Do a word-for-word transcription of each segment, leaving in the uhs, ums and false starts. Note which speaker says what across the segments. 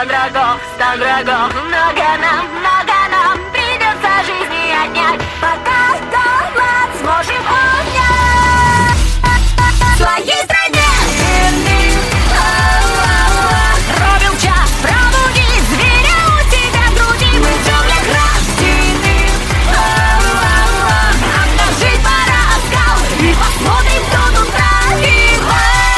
Speaker 1: врагов, стан врагов. Много нам, много нам придется жизни отнять, пока талант сможем унять. В своей стране ровен час, пробуди зверя у тебя в груди. Мы в джунглях рождены, обнажить пора скал и посмотрим, кто тут правил.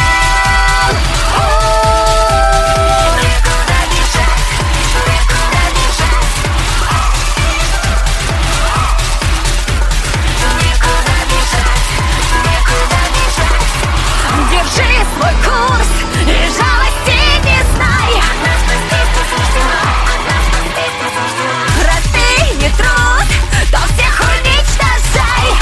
Speaker 1: Держи свой курс и жалости не знай. Раз ты не трус, то всех уничтожай.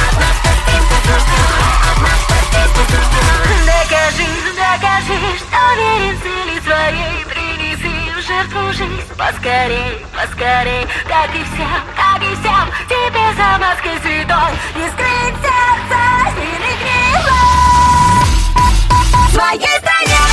Speaker 1: Докажи, докажи, что верен в цели своей. Принеси в жертву жизнь поскорей, поскорей. Как и всем, как и всем, тебе за маской святой не скрыть сердца сильных гнилой. В своей стране